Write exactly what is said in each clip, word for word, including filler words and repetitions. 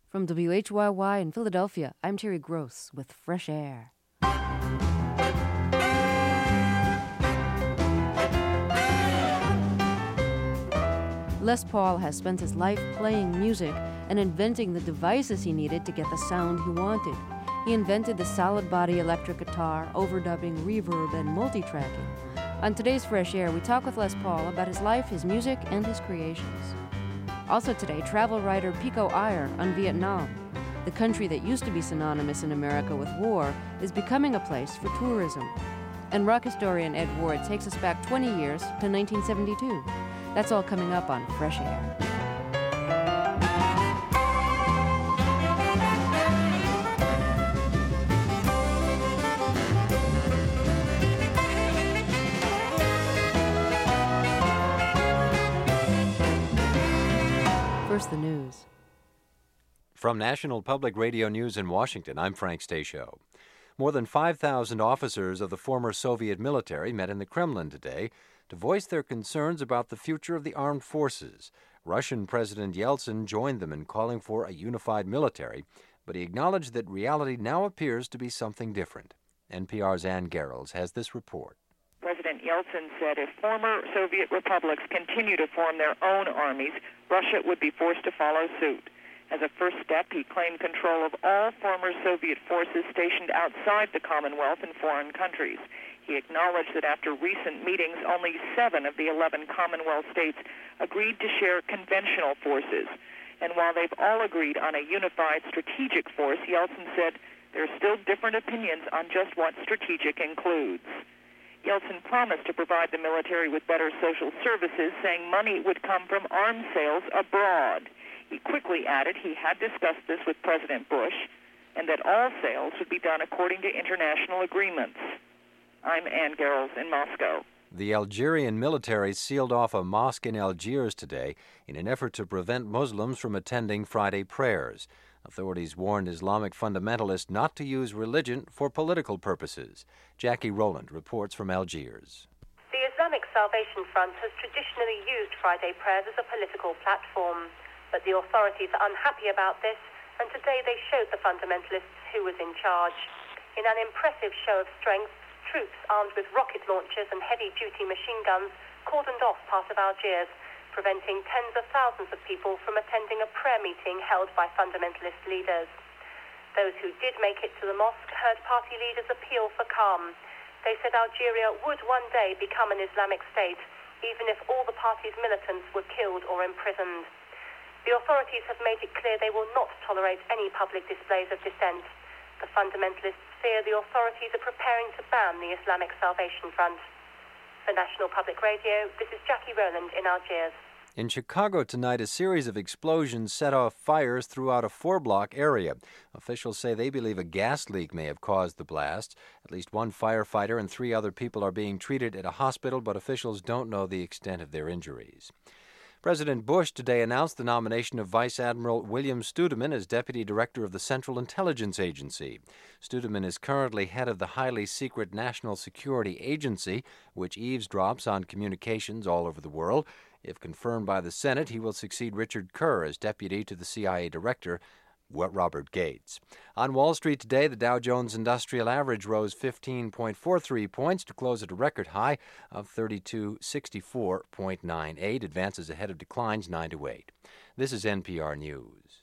From W H Y Y in Philadelphia, I'm Terry Gross with Fresh Air. Les Paul has spent his life playing music and inventing the devices he needed to get the sound he wanted. He invented the solid body electric guitar, overdubbing, reverb, and multi-tracking. On today's Fresh Air, we talk with Les Paul about his life, his music, and his creations. Also today, travel writer Pico Iyer on Vietnam. The country that used to be synonymous in America with war is becoming a place for tourism. And rock historian Ed Ward takes us back twenty years to nineteen seventy-two. That's all coming up on Fresh Air. First, the news. From National Public Radio News in Washington, I'm Frank Stasio. More than five thousand officers of the former Soviet military met in the Kremlin today to voice their concerns about the future of the armed forces. Russian President Yeltsin joined them in calling for a unified military, but he acknowledged that reality now appears to be something different. N P R's Ann Garrels has this report. President Yeltsin said if former Soviet republics continue to form their own armies, Russia would be forced to follow suit. As a first step, he claimed control of all former Soviet forces stationed outside the Commonwealth in foreign countries. He acknowledged that after recent meetings, only seven of the eleven Commonwealth states agreed to share conventional forces. And while they've all agreed on a unified strategic force, Yeltsin said there are still different opinions on just what strategic includes. Yeltsin promised to provide the military with better social services, saying money would come from arms sales abroad. He quickly added he had discussed this with President Bush and that all sales would be done according to international agreements. I'm Ann Garrels in Moscow. The Algerian military sealed off a mosque in Algiers today in an effort to prevent Muslims from attending Friday prayers. Authorities warned Islamic fundamentalists not to use religion for political purposes. Jackie Rowland reports from Algiers. The Islamic Salvation Front has traditionally used Friday prayers as a political platform, but the authorities are unhappy about this, and today they showed the fundamentalists who was in charge. In an impressive show of strength, troops armed with rocket launchers and heavy-duty machine guns cordoned off part of Algiers, preventing tens of thousands of people from attending a prayer meeting held by fundamentalist leaders. Those who did make it to the mosque heard party leaders appeal for calm. They said Algeria would one day become an Islamic state, even if all the party's militants were killed or imprisoned. The authorities have made it clear they will not tolerate any public displays of dissent. The fundamentalists fear the authorities are preparing to ban the Islamic Salvation Front. For National Public Radio, this is Jackie Rowland in Algiers. In Chicago tonight, a series of explosions set off fires throughout a four-block area. Officials say they believe a gas leak may have caused the blast. At least one firefighter and three other people are being treated at a hospital, but officials don't know the extent of their injuries. President Bush today announced the nomination of Vice Admiral William Studeman as Deputy Director of the Central Intelligence Agency. Studeman is currently head of the highly secret National Security Agency, which eavesdrops on communications all over the world. If confirmed by the Senate, he will succeed Richard Kerr as Deputy to the C I A Director, Robert Gates. On Wall Street today, the Dow Jones Industrial Average rose fifteen point four three points to close at a record high of thirty-two sixty-four point nine eight, advances ahead of declines nine to eight. This is N P R News.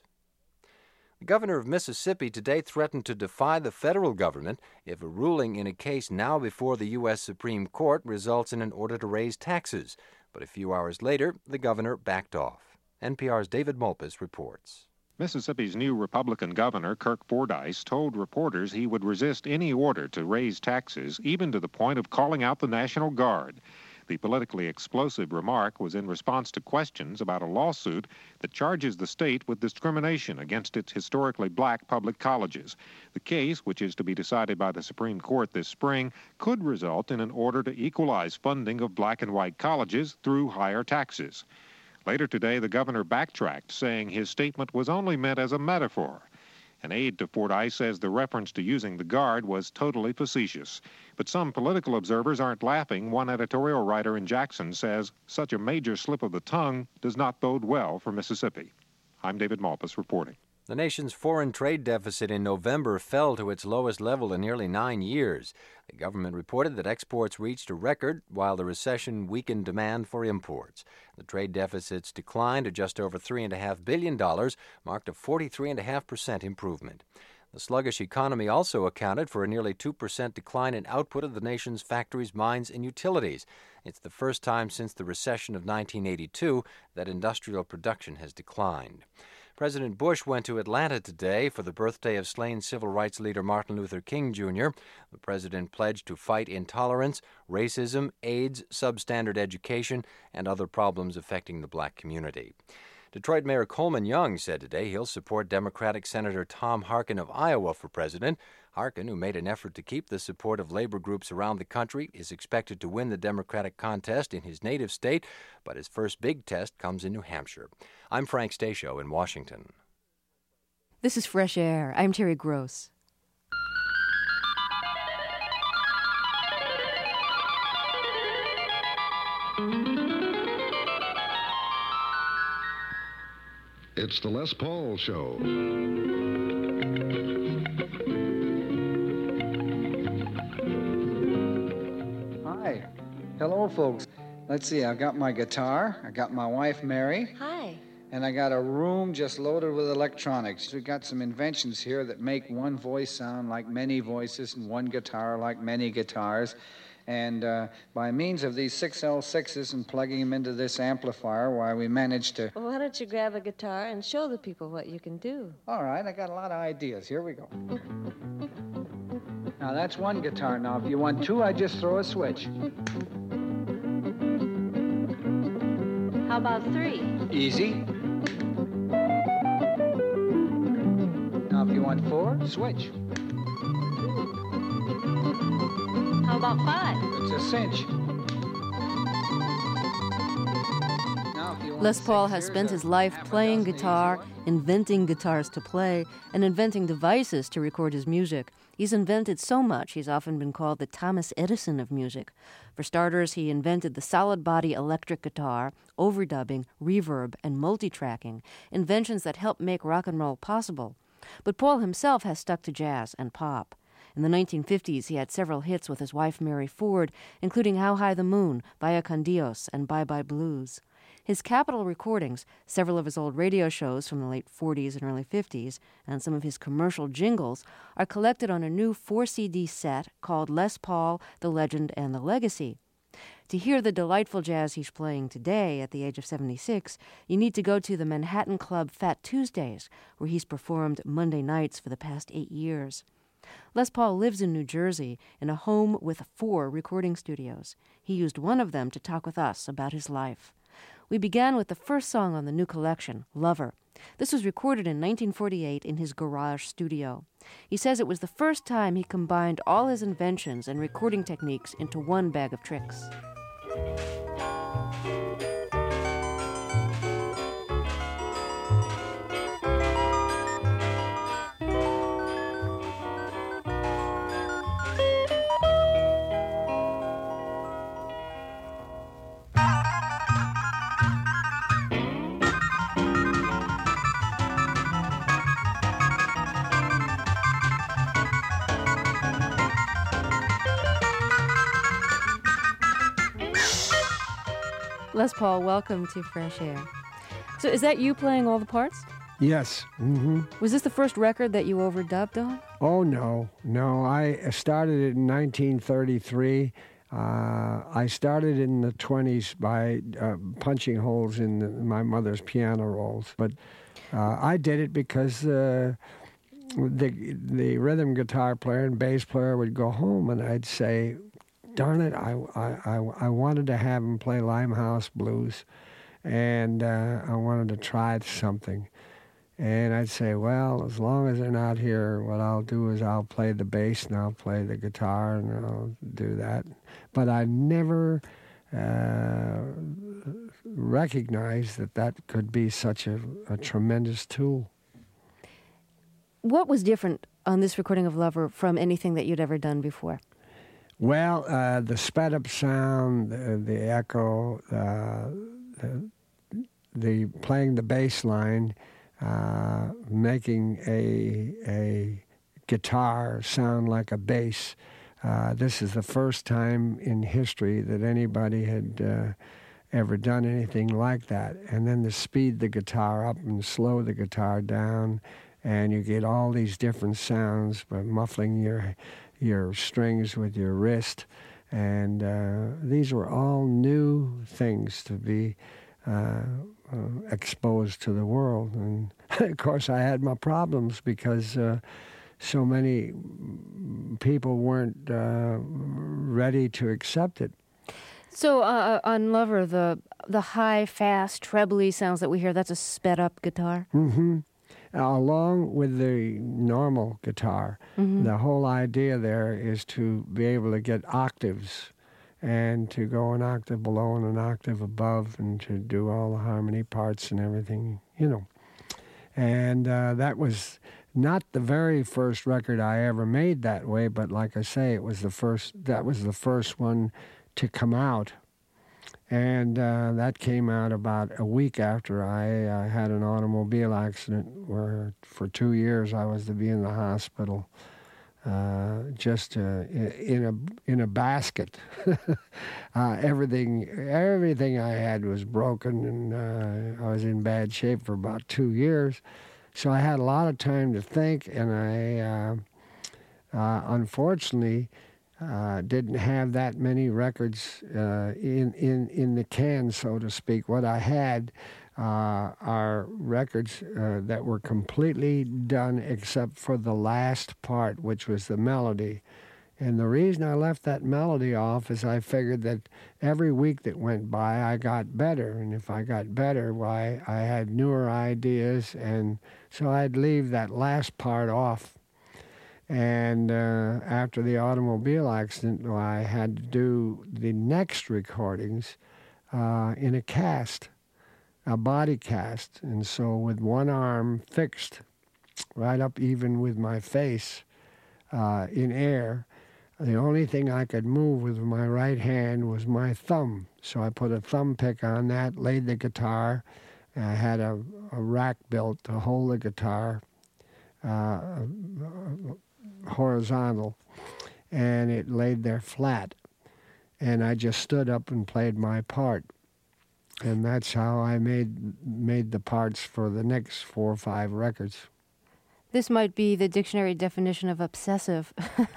The governor of Mississippi today threatened to defy the federal government if a ruling in a case now before the U S Supreme Court results in an order to raise taxes. But a few hours later, the governor backed off. N P R's David Malpass reports. Mississippi's new Republican governor, Kirk Fordyce, told reporters he would resist any order to raise taxes, even to the point of calling out the National Guard. The politically explosive remark was in response to questions about a lawsuit that charges the state with discrimination against its historically black public colleges. The case, which is to be decided by the Supreme Court this spring, could result in an order to equalize funding of black and white colleges through higher taxes. Later today, the governor backtracked, saying his statement was only meant as a metaphor. An aide to Fordyce says the reference to using the Guard was totally facetious. But some political observers aren't laughing. One editorial writer in Jackson says such a major slip of the tongue does not bode well for Mississippi. I'm David Malpass reporting. The nation's foreign trade deficit in November fell to its lowest level in nearly nine years. The government reported that exports reached a record while the recession weakened demand for imports. The trade deficit's decline to just over three point five billion dollars marked a forty-three point five percent improvement. The sluggish economy also accounted for a nearly two percent decline in output of the nation's factories, mines, and utilities. It's the first time since the recession of nineteen eighty-two that industrial production has declined. President Bush went to Atlanta today for the birthday of slain civil rights leader Martin Luther King, Junior The president pledged to fight intolerance, racism, AIDS, substandard education, and other problems affecting the black community. Detroit Mayor Coleman Young said today he'll support Democratic Senator Tom Harkin of Iowa for president. Harkin, who made an effort to keep the support of labor groups around the country, is expected to win the Democratic contest in his native state, but his first big test comes in New Hampshire. I'm Frank Stasio in Washington. This is Fresh Air. I'm Terry Gross. It's the Les Paul Show. Hi. Hello, folks. Let's see, I've got my guitar, I got my wife, Mary. Hi. And I got a room just loaded with electronics. We've got some inventions here that make one voice sound like many voices and one guitar like many guitars. And uh, by means of these six L sixes and plugging them into this amplifier, why we managed to... Well, why don't you grab a guitar and show the people what you can do? All right, I got a lot of ideas. Here we go. Now, that's one guitar. Now, if you want two, I just throw a switch. How about three? Easy. Now, if you want four, switch. How about five? It's a cinch. Now, if you want Les Paul six, has here's spent a his life half a playing dozen guitar, easy ones. inventing guitars to play, and inventing devices to record his music. He's invented so much, he's often been called the Thomas Edison of music. For starters, he invented the solid-body electric guitar, overdubbing, reverb, and multi-tracking, inventions that helped make rock and roll possible. But Paul himself has stuck to jazz and pop. In the nineteen fifties, he had several hits with his wife Mary Ford, including How High the Moon, Vaya Con Dios, and Bye Bye Blues. His Capitol recordings, several of his old radio shows from the late forties and early fifties, and some of his commercial jingles are collected on a new four C D set called Les Paul, The Legend and the Legacy. To hear the delightful jazz he's playing today at the age of seventy-six, you need to go to the Manhattan Club Fat Tuesdays, where he's performed Monday nights for the past eight years. Les Paul lives in New Jersey in a home with four recording studios. He used one of them to talk with us about his life. We began with the first song on the new collection, Lover. This was recorded in nineteen forty-eight in his garage studio. He says it was the first time he combined all his inventions and recording techniques into one bag of tricks. Les Paul, welcome to Fresh Air. So is that you playing all the parts? Yes. Mm-hmm. Was this the first record that you overdubbed on? Oh, no. No, I started it in nineteen thirty-three. Uh, I started in the twenties by uh, punching holes in the, my mother's piano rolls. But uh, I did it because uh, the, the rhythm guitar player and bass player would go home, and I'd say, darn it, I, I, I wanted to have him play Limehouse Blues, and uh, I wanted to try something. And I'd say, well, as long as they're not here, what I'll do is I'll play the bass and I'll play the guitar and I'll do that. But I never uh, recognized that that could be such a, a tremendous tool. What was different on this recording of Lover from anything that you'd ever done before? Well, uh, the sped-up sound, the, the echo, uh, the, the playing the bass line, uh, making a, a guitar sound like a bass. Uh, this is the first time in history that anybody had uh, ever done anything like that. And then to speed the guitar up and slow the guitar down, and you get all these different sounds by muffling your your strings with your wrist. And uh, these were all new things to be uh, uh, exposed to the world. And of course, I had my problems because uh, so many people weren't uh, ready to accept it. So uh, on Lover, the the high, fast, trebly sounds that we hear, that's a sped-up guitar? Mm-hmm. Along with the normal guitar, mm-hmm. the whole idea there is to be able to get octaves and to go an octave below and an octave above and to do all the harmony parts and everything, you know. And uh, that was not the very first record I ever made that way, but like I say, it was the first. That was the first one to come out. And uh, that came out about a week after I uh, had an automobile accident where for two years I was to be in the hospital, uh, just uh, in a in a basket. uh, everything everything I had was broken, and uh, I was in bad shape for about two years. So I had a lot of time to think, and I uh, uh, unfortunately. Uh, didn't have that many records uh, in, in, in the can, so to speak. What I had uh, are records uh, that were completely done except for the last part, which was the melody. And the reason I left that melody off is I figured that every week that went by, I got better. And if I got better, why, I had newer ideas, and so I'd leave that last part off. And uh, after the automobile accident, I had to do the next recordings uh, in a cast, a body cast. And so with one arm fixed right up even with my face uh, in air, the only thing I could move with my right hand was my thumb. So I put a thumb pick on that, laid the guitar. I had a, a rack built to hold the guitar. Uh, horizontal, and it laid there flat, and I just stood up and played my part, and that's how I made made the parts for the next four or five records. This might be the dictionary definition of obsessive.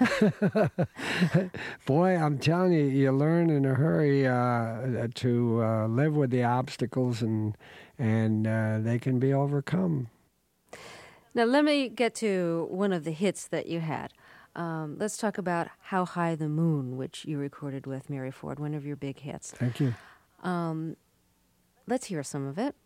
Boy, I'm telling you, you learn in a hurry uh, to uh, live with the obstacles, and and uh, they can be overcome. Now, let me get to one of the hits that you had. Um, let's talk about How High the Moon, which you recorded with Mary Ford, one of your big hits. Thank you. Um, let's hear some of it.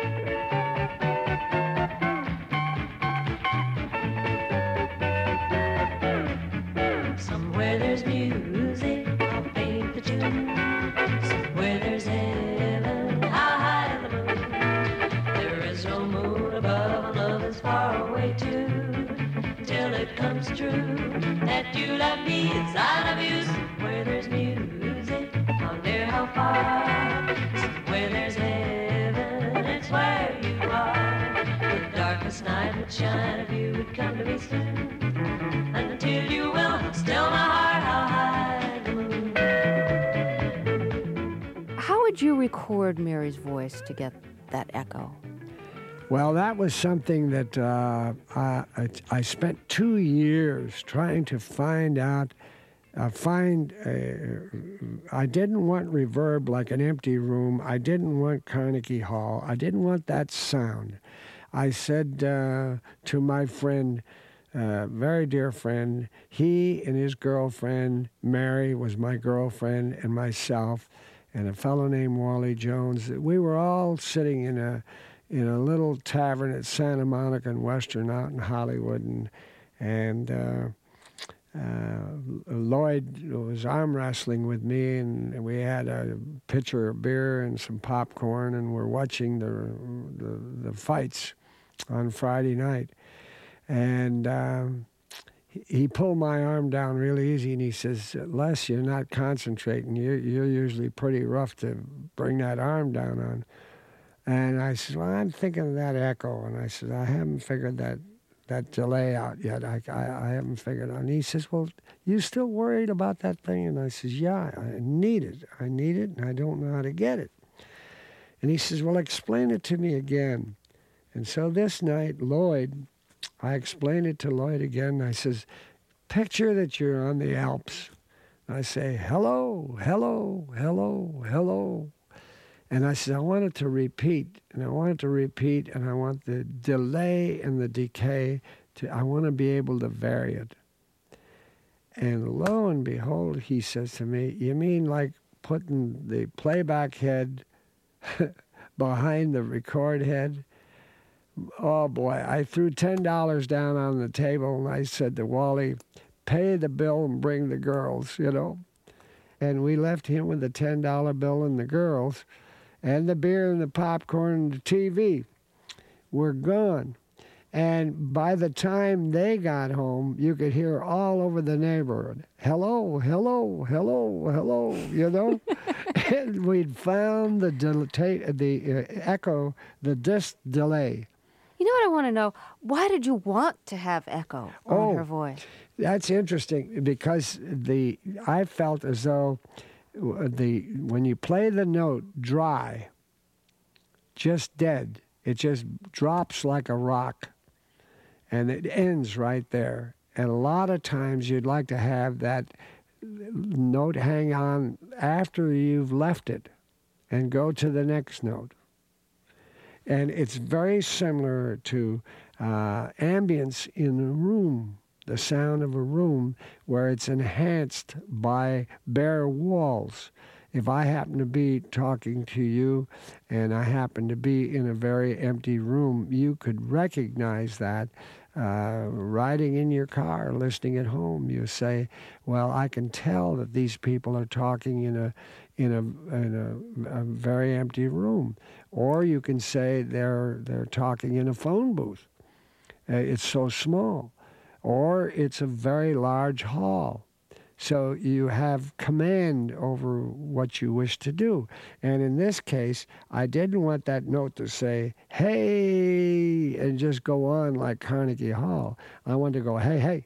Somewhere there's music, I'll paint the tune. Somewhere there's heaven, how high the moon. There is no moon above, love is far away too. Till it comes true that you love me as I love you. Somewhere there's music, how near, how far. Somewhere there's heaven, it's where you are. The darkest night would shine if you would come to me soon. And until you will, still my heart, how high the moon. How would you record Mary's voice to get that echo? Well, that was something that uh, I, I spent two years trying to find out, uh, find, uh, I didn't want reverb like an empty room. I didn't want Carnegie Hall. I didn't want that sound. I said uh, to my friend, uh, very dear friend, he and his girlfriend, Mary was my girlfriend, and myself, and a fellow named Wally Jones, we were all sitting in a in a little tavern at Santa Monica and Western out in Hollywood, and and uh, uh, Lloyd was arm wrestling with me, and we had a pitcher of beer and some popcorn, and we're watching the the, the fights on Friday night, and um, he pulled my arm down real easy, and he says, "Les, you're not concentrating. You're, you're usually pretty rough to bring that arm down on." And I said, well, I'm thinking of that echo. And I said, I haven't figured that that delay out yet. I, I, I haven't figured it out. And he says, well, you still worried about that thing? And I says, yeah, I need it. I need it, and I don't know how to get it. And he says, well, explain it to me again. And so this night, Lloyd, I explained it to Lloyd again. I says, picture that you're on the Alps. I say, hello, hello, hello, hello. And I said, I want it to repeat, and I want it to repeat, and I want the delay and the decay to, I want to be able to vary it. And lo and behold, he says to me, you mean like putting the playback head behind the record head? Oh boy, I threw ten dollars down on the table, and I said to Wally, pay the bill and bring the girls, you know. And we left him with the ten dollar bill and the girls, and the beer and the popcorn and the T V were gone. And by the time they got home, you could hear all over the neighborhood, hello, hello, hello, hello, you know? And we'd found the, del- the uh, echo, the disc delay. You know what I want to know? Why did you want to have echo on oh, her voice? That's interesting, because the I felt as though the when you play the note dry, just dead, it just drops like a rock, and it ends right there. And a lot of times you'd like to have that note hang on after you've left it and go to the next note. And it's very similar to uh, ambience in a room, the sound of a room where it's enhanced by bare walls. If I happen to be talking to you and I happen to be in a very empty room, you could recognize that uh, riding in your car, listening at home. You say, well, I can tell that these people are talking in a in a in a, a very empty room. Or you can say they're they're talking in a phone booth. Uh, it's so small. Or it's a very large hall. So you have command over what you wish to do. And in this case, I didn't want that note to say, hey, and just go on like Carnegie Hall. I wanted to go, hey, hey.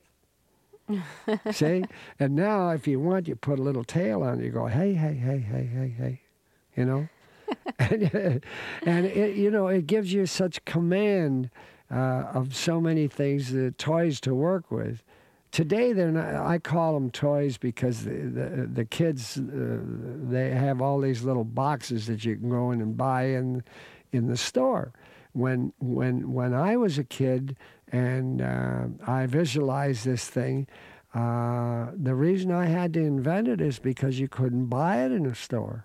See? And now if you want, you put a little tail on it. You go, hey, hey, hey, hey, hey, hey. You know? and and it, you know, it gives you such command uh, of so many things, the toys to work with. Today, they're not. I call them toys because the the, the kids uh, they have all these little boxes that you can go in and buy in in the store. When when when I was a kid and uh, I visualized this thing, uh, the reason I had to invent it is because you couldn't buy it in a store.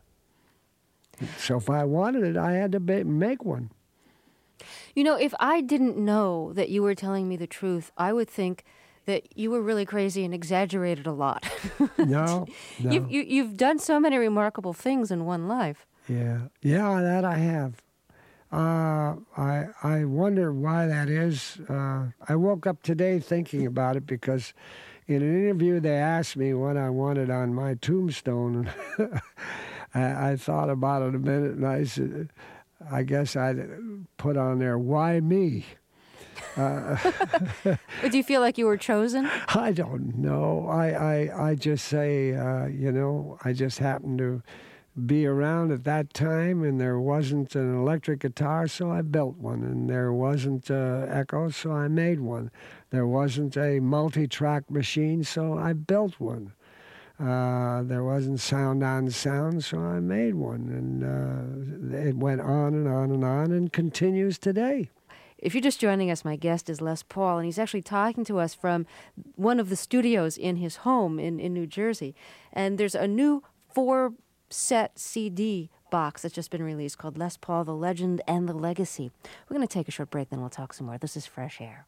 So if I wanted it, I had to ba- make one. You know, if I didn't know that you were telling me the truth, I would think that you were really crazy and exaggerated a lot. No, no. You've, you, you've done so many remarkable things in one life. Yeah, yeah, that I have. Uh, I I wonder why that is. Uh, I woke up today thinking about it because in an interview they asked me what I wanted on my tombstone. And I, I thought about it a minute, and I said, I guess I'd put on there, why me? Uh, Do you feel like you were chosen? I don't know. I, I, I just say, uh, you know, I just happened to be around at that time, and there wasn't an electric guitar, so I built one. And there wasn't uh, echo, so I made one. There wasn't a multi-track machine, so I built one. Uh, there wasn't sound on sound, so I made one. And uh, it went on and on and on and continues today. If you're just joining us, my guest is Les Paul, and he's actually talking to us from one of the studios in his home in, in New Jersey. And there's a new four-set C D box that's just been released called Les Paul, The Legend and the Legacy. We're going to take a short break, then we'll talk some more. This is Fresh Air.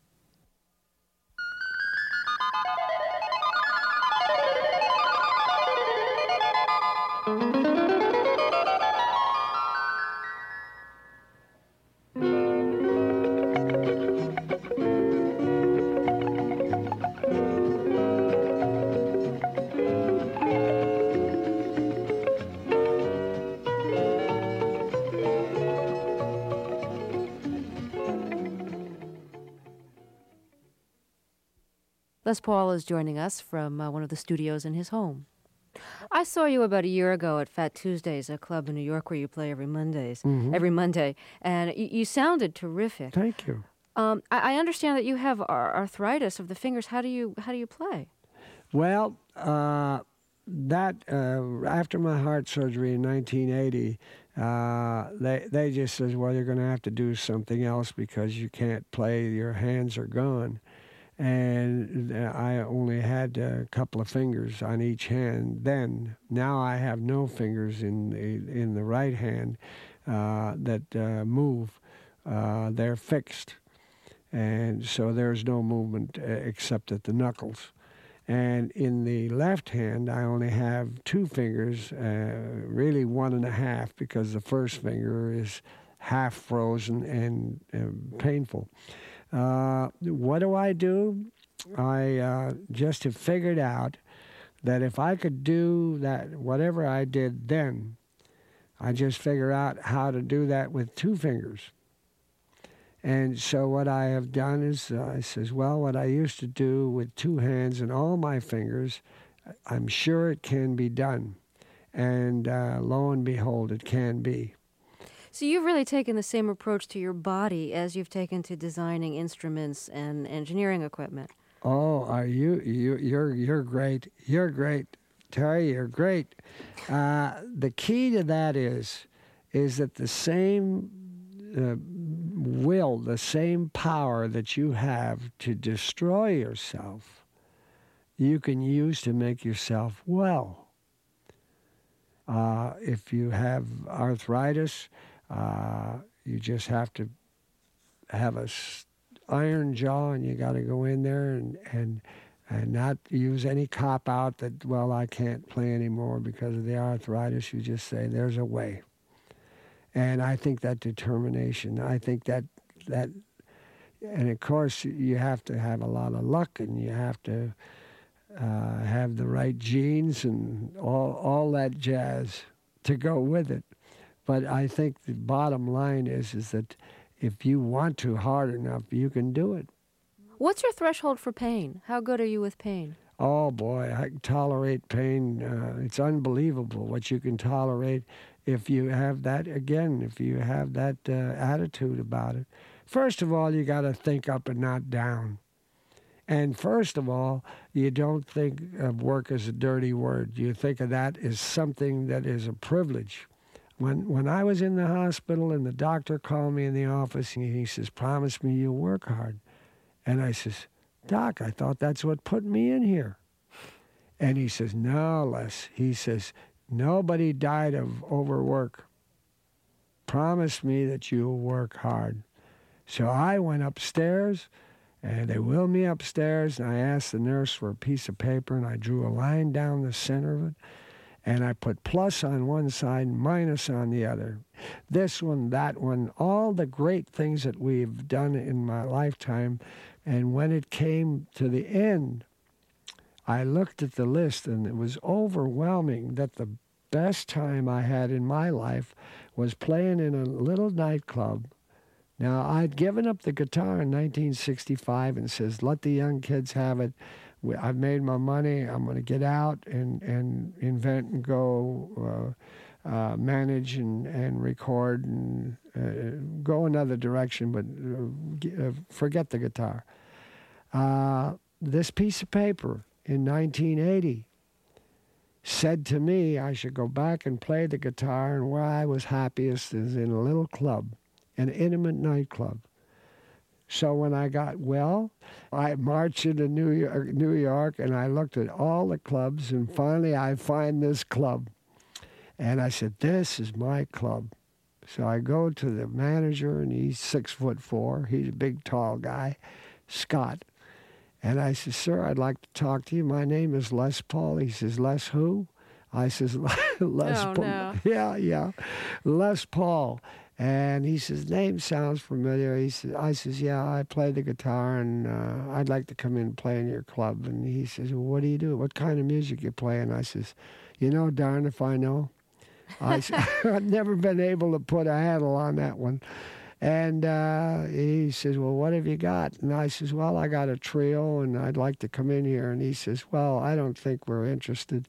Les Paul is joining us from uh, one of the studios in his home. I saw you about a year ago at Fat Tuesdays, a club in New York where you play every Mondays, Mhm. every Monday, and you, you sounded terrific. Thank you. Um, I, I understand that you have ar- arthritis of the fingers. How do you how do you play? Well, uh, that uh, after my heart surgery in nineteen eighty, uh, they they just says, well, you're going to have to do something else because you can't play. Your hands are gone. And I only had a couple of fingers on each hand then. Now I have no fingers in the, in the right hand uh, that uh, move. Uh, they're fixed. And so there's no movement uh, except at the knuckles. And in the left hand, I only have two fingers, uh, really one and a half, because the first finger is half frozen and uh, painful. Uh, what do I do? I uh, just have figured out that if I could do that, whatever I did then, I just figure out how to do that with two fingers. And so what I have done is uh, I says, well, what I used to do with two hands and all my fingers, I'm sure it can be done. And uh, lo and behold, it can be. So you've really taken the same approach to your body as you've taken to designing instruments and engineering equipment. Oh, are you? You, you're you're great. You're great, Terry. You're great. Uh, the key to that is, is that the same uh, will, the same power that you have to destroy yourself, you can use to make yourself well. Uh, if you have arthritis, uh, you just have to have a s- iron jaw, and you got to go in there and, and and not use any cop out that, well, I can't play anymore because of the arthritis. You just say, there's a way. And I think that determination, I think that, that, and of course you have to have a lot of luck, and you have to uh, have the right genes and all, all that jazz to go with it. But I think the bottom line is, is that if you want to hard enough, you can do it. What's your threshold for pain? How good are you with pain? Oh, boy, I can tolerate pain. Uh, it's unbelievable what you can tolerate if you have that, again, if you have that uh, attitude about it. First of all, you got to think up and not down. And first of all, you don't think of work as a dirty word. You think of that as something that is a privilege. When when I was in the hospital and the doctor called me in the office and he says, promise me you'll work hard. And I says, Doc, I thought that's what put me in here. And he says, no, Les. He says, nobody died of overwork. Promise me that you'll work hard. So I went upstairs, and they wheeled me upstairs, and I asked the nurse for a piece of paper, and I drew a line down the center of it. And I put plus on one side, minus on the other. This one, that one, all the great things that we've done in my lifetime. And when it came to the end, I looked at the list, and it was overwhelming that the best time I had in my life was playing in a little nightclub. Now, I'd given up the guitar in nineteen sixty-five and says, let the young kids have it. I've made my money. I'm going to get out and, and invent and go uh, uh, manage and, and record and uh, go another direction, but uh, forget the guitar. Uh, this piece of paper in nineteen eighty said to me I should go back and play the guitar, and where I was happiest is in a little club, an intimate nightclub. So when I got well, I marched into New York, New York, and I looked at all the clubs, and finally I find this club. And I said, this is my club. So I go to the manager, and he's six foot four. He's a big, tall guy, Scott. And I said, sir, I'd like to talk to you. My name is Les Paul. He says, Les who? I says, Les oh, Paul. No. Yeah, yeah, Les Paul. And he says, name sounds familiar. He says, I says, yeah, I play the guitar, and uh, I'd like to come in and play in your club. And he says, well, what do you do? What kind of music you play? And I says, you know, darn if I know. I said, I've never been able to put a handle on that one. And uh, he says, well, what have you got? And I says, well, I got a trio, and I'd like to come in here. And he says, well, I don't think we're interested.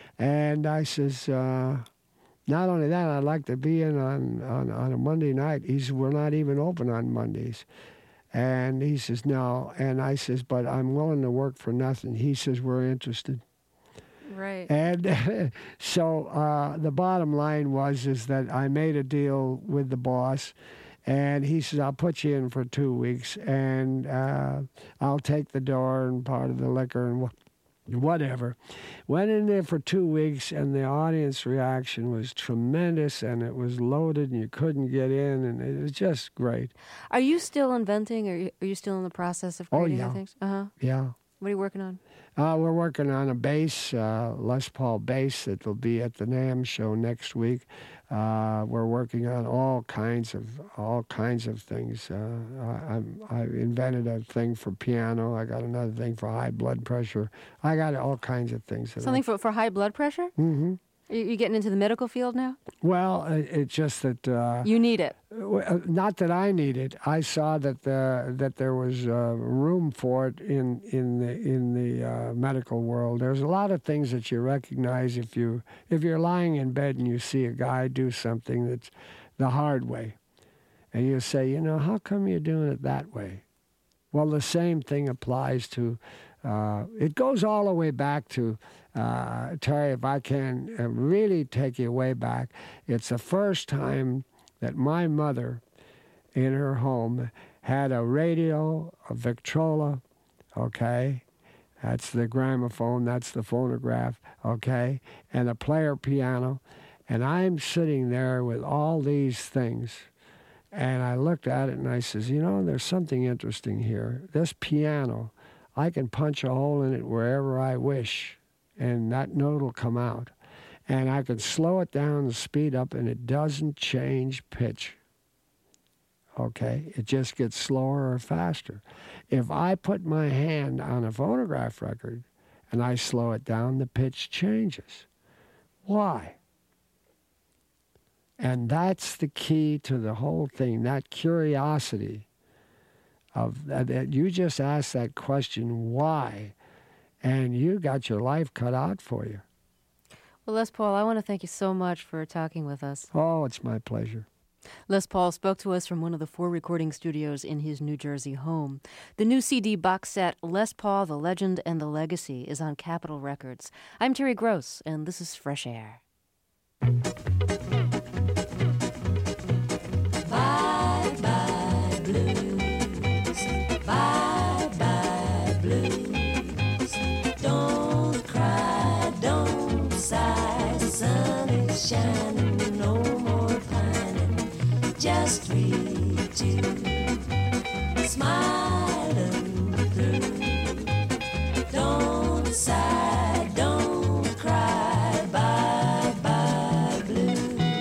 And I says, uh, not only that, I'd like to be in on, on, on a Monday night. He says, we're not even open on Mondays. And he says, no. And I says, but I'm willing to work for nothing. He says, we're interested. Right. And so uh, the bottom line was is that I made a deal with the boss. And he says, I'll put you in for two weeks, and uh, I'll take the door and part of the liquor and wh- whatever. Went in there for two weeks, and the audience reaction was tremendous, and it was loaded, and you couldn't get in, and it was just great. Are you still inventing, or are you, are you still in the process of creating oh, yeah. things? Uh-huh. Yeah. What are you working on? Uh, we're working on a bass, uh, Les Paul bass, that will be at the NAMM show next week. Uh, we're working on all kinds of all kinds of things. Uh, I, I'm, I invented a thing for piano. I got another thing for high blood pressure. I got all kinds of things. Something for, for high blood pressure? Mm-hmm. Are you getting into the medical field now? Well, it's just that... Uh, you need it. Not that I need it. I saw that the, that there was uh, room for it in in the in the uh, medical world. There's a lot of things that you recognize if you if you're lying in bed and you see a guy do something that's the hard way, and you say, you know, how come you're doing it that way? Well, the same thing applies to. Uh, it goes all the way back to. Uh, Terry, if I can uh, really take you way back, it's the first time that my mother, in her home, had a radio, a Victrola, okay? That's the gramophone, that's the phonograph, okay? And a player piano. And I'm sitting there with all these things. And I looked at it and I says, you know, there's something interesting here. This piano, I can punch a hole in it wherever I wish. And that note will come out. And I can slow it down and speed up, and it doesn't change pitch. Okay? It just gets slower or faster. If I put my hand on a phonograph record and I slow it down, the pitch changes. Why? And that's the key to the whole thing, that curiosity of that. You just asked that question, why? And you got your life cut out for you. Well, Les Paul, I want to thank you so much for talking with us. Oh, it's my pleasure. Les Paul spoke to us from one of the four recording studios in his New Jersey home. The new C D box set, Les Paul, The Legend and the Legacy, is on Capitol Records. I'm Terry Gross, and this is Fresh Air. Bye-bye blues, bye-bye blues. Don't cry, don't sigh, the sun is shining, no more pining, just we two, smiling through. Don't sigh, don't cry, bye-bye blues.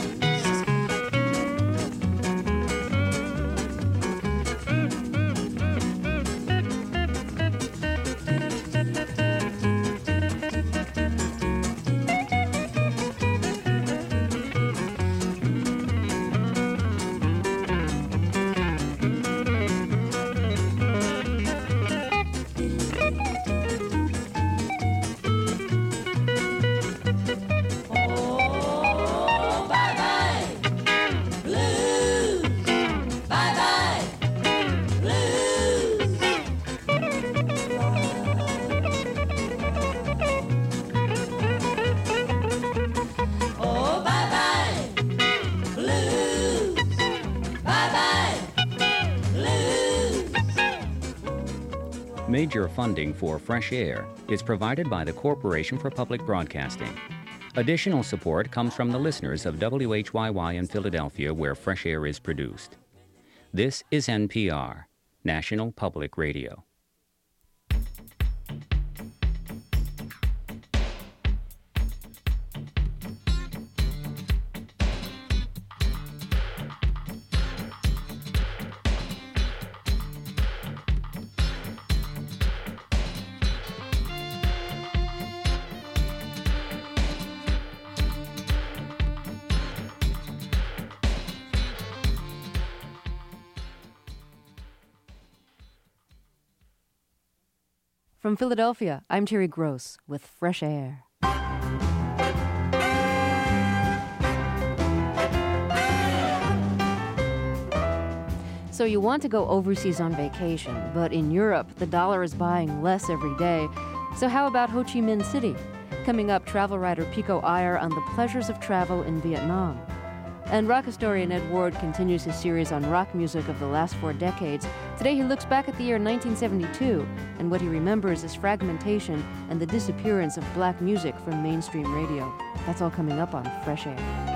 Major funding for Fresh Air is provided by the Corporation for Public Broadcasting. Additional support comes from the listeners of W H Y Y in Philadelphia, where Fresh Air is produced. This is N P R, National Public Radio. From Philadelphia, I'm Terry Gross with Fresh Air. So you want to go overseas on vacation, but in Europe, the dollar is buying less every day. So how about Ho Chi Minh City? Coming up, travel writer Pico Iyer on the pleasures of travel in Vietnam. And rock historian Ed Ward continues his series on rock music of the last four decades. Today he looks back at the year nineteen seventy-two, and what he remembers is fragmentation and the disappearance of black music from mainstream radio. That's all coming up on Fresh Air.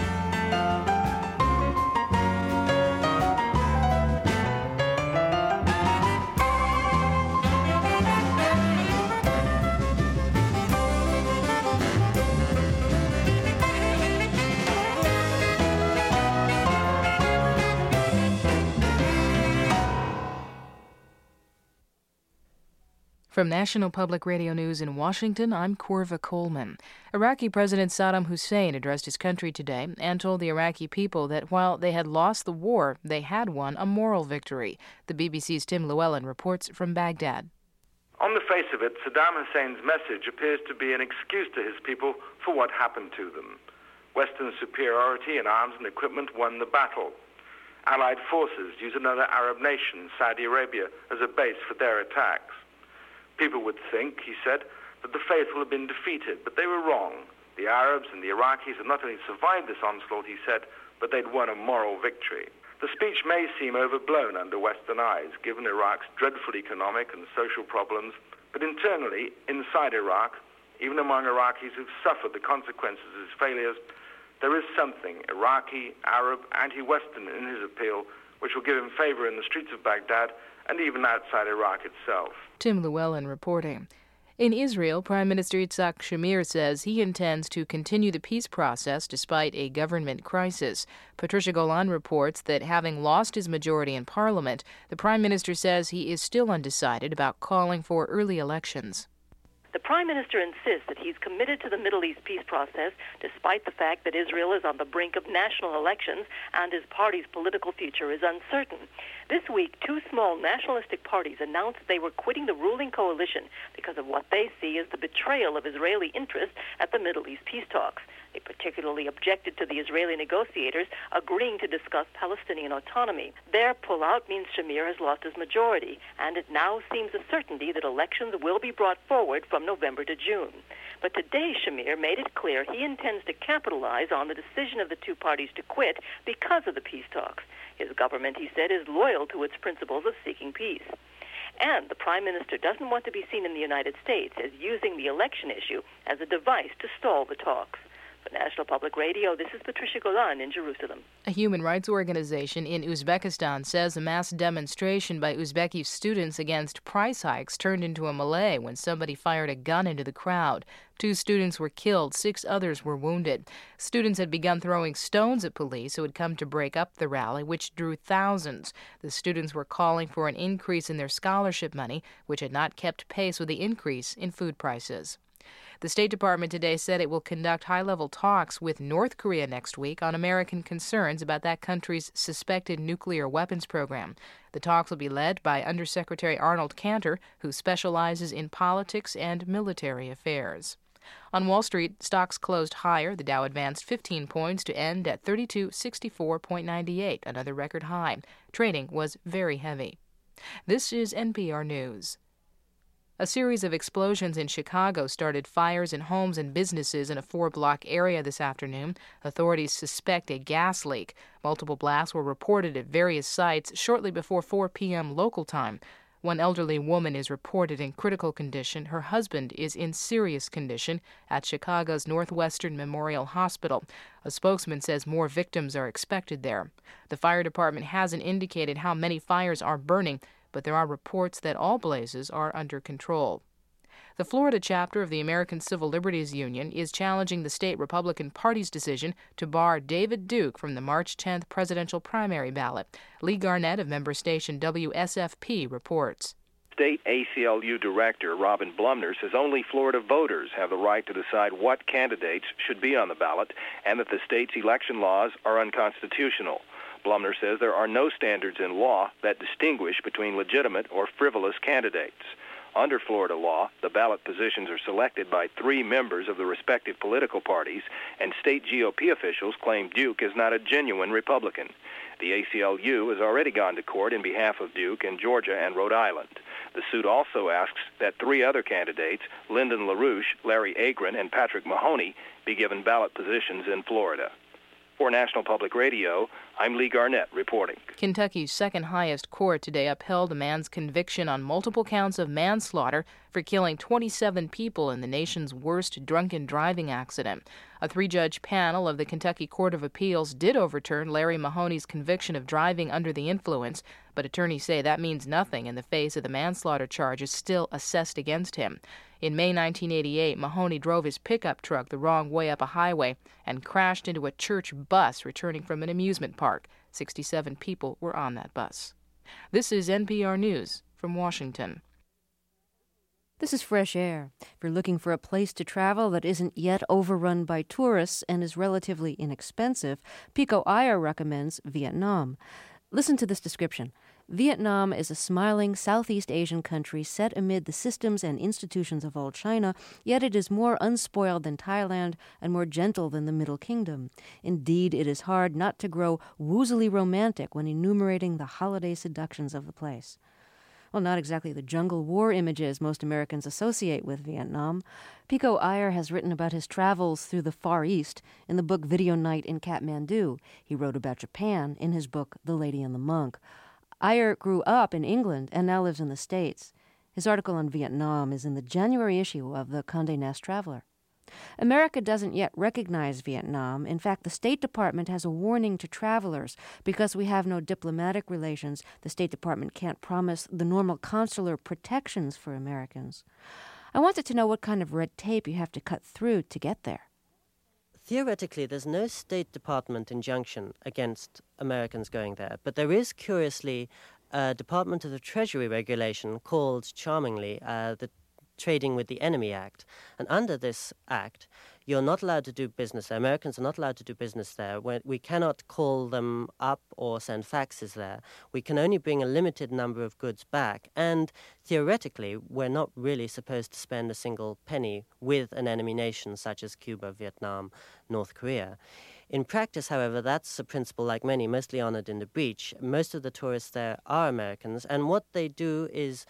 From National Public Radio News in Washington, I'm Corva Coleman. Iraqi President Saddam Hussein addressed his country today and told the Iraqi people that while they had lost the war, they had won a moral victory. The B B C's Tim Llewellyn reports from Baghdad. On the face of it, Saddam Hussein's message appears to be an excuse to his people for what happened to them. Western superiority in arms and equipment won the battle. Allied forces used another Arab nation, Saudi Arabia, as a base for their attacks. People would think, he said, that the faithful had been defeated, but they were wrong. The Arabs and the Iraqis had not only survived this onslaught, he said, but they'd won a moral victory. The speech may seem overblown under Western eyes, given Iraq's dreadful economic and social problems, but internally, inside Iraq, even among Iraqis who've suffered the consequences of his failures, there is something Iraqi, Arab, anti-Western in his appeal, which will give him favor in the streets of Baghdad and even outside Iraq itself. Tim Llewellyn reporting. In Israel, Prime Minister Yitzhak Shamir says he intends to continue the peace process despite a government crisis. Patricia Golan reports that having lost his majority in parliament, the Prime Minister says he is still undecided about calling for early elections. The Prime Minister insists that he's committed to the Middle East peace process, despite the fact that Israel is on the brink of national elections and his party's political future is uncertain. This week, two small nationalistic parties announced they were quitting the ruling coalition because of what they see as the betrayal of Israeli interests at the Middle East peace talks. They particularly objected to the Israeli negotiators agreeing to discuss Palestinian autonomy. Their pullout means Shamir has lost his majority, and it now seems a certainty that elections will be brought forward from November to June. But today, Shamir made it clear he intends to capitalize on the decision of the two parties to quit because of the peace talks. His government, he said, is loyal to its principles of seeking peace. And the Prime Minister doesn't want to be seen in the United States as using the election issue as a device to stall the talks. For National Public Radio, this is Patricia Golan in Jerusalem. A human rights organization in Uzbekistan says a mass demonstration by Uzbeki students against price hikes turned into a melee when somebody fired a gun into the crowd. Two students were killed, six others were wounded. Students had begun throwing stones at police who had come to break up the rally, which drew thousands. The students were calling for an increase in their scholarship money, which had not kept pace with the increase in food prices. The State Department today said it will conduct high-level talks with North Korea next week on American concerns about that country's suspected nuclear weapons program. The talks will be led by Undersecretary Arnold Cantor, who specializes in politics and military affairs. On Wall Street, stocks closed higher. The Dow advanced fifteen points to end at thirty-two sixty-four point nine eight, another record high. Trading was very heavy. This is N P R News. A series of explosions in Chicago started fires in homes and businesses in a four-block area this afternoon. Authorities suspect a gas leak. Multiple blasts were reported at various sites shortly before four p.m. local time. One elderly woman is reported in critical condition. Her husband is in serious condition at Chicago's Northwestern Memorial Hospital. A spokesman says more victims are expected there. The fire department hasn't indicated how many fires are burning, but there are reports that all blazes are under control. The Florida chapter of the American Civil Liberties Union is challenging the state Republican Party's decision to bar David Duke from the March tenth presidential primary ballot. Lee Garnett of member station W S F P reports. State A C L U Director Robin Blumner says only Florida voters have the right to decide what candidates should be on the ballot and that the state's election laws are unconstitutional. Blumner says there are no standards in law that distinguish between legitimate or frivolous candidates. Under Florida law, the ballot positions are selected by three members of the respective political parties, and state G O P officials claim Duke is not a genuine Republican. The A C L U has already gone to court in behalf of Duke in Georgia and Rhode Island. The suit also asks that three other candidates, Lyndon LaRouche, Larry Agron, and Patrick Mahoney, be given ballot positions in Florida. For National Public Radio, I'm Lee Garnett reporting. Kentucky's second highest court today upheld a man's conviction on multiple counts of manslaughter for killing twenty-seven people in the nation's worst drunken driving accident. A three-judge panel of the Kentucky Court of Appeals did overturn Larry Mahoney's conviction of driving under the influence, but attorneys say that means nothing in the face of the manslaughter charges still assessed against him. In May nineteen eighty-eight, Mahoney drove his pickup truck the wrong way up a highway and crashed into a church bus returning from an amusement park. sixty-seven people were on that bus. This is N P R News from Washington. This is Fresh Air. If you're looking for a place to travel that isn't yet overrun by tourists and is relatively inexpensive, Pico Iyer recommends Vietnam. Listen to this description. Vietnam is a smiling Southeast Asian country set amid the systems and institutions of old China, yet it is more unspoiled than Thailand and more gentle than the Middle Kingdom. Indeed, it is hard not to grow woozily romantic when enumerating the holiday seductions of the place. Well, not exactly the jungle war images most Americans associate with Vietnam. Pico Iyer has written about his travels through the Far East in the book Video Night in Kathmandu. He wrote about Japan in his book The Lady and the Monk. Iyer grew up in England and now lives in the States. His article on Vietnam is in the January issue of the Condé Nast Traveler. America doesn't yet recognize Vietnam. In fact, the State Department has a warning to travelers. Because we have no diplomatic relations, the State Department can't promise the normal consular protections for Americans. I wanted to know what kind of red tape you have to cut through to get there. Theoretically, there's no State Department injunction against Americans going there, but there is, curiously, a Department of the Treasury regulation called, charmingly, uh, the Trading with the Enemy Act. And under this act, you're not allowed to do business there. Americans are not allowed to do business there. We cannot call them up or send faxes there. We can only bring a limited number of goods back. And theoretically, we're not really supposed to spend a single penny with an enemy nation such as Cuba, Vietnam, North Korea. In practice, however, that's a principle, like many, mostly honored in the breach. Most of the tourists there are Americans, and what they do is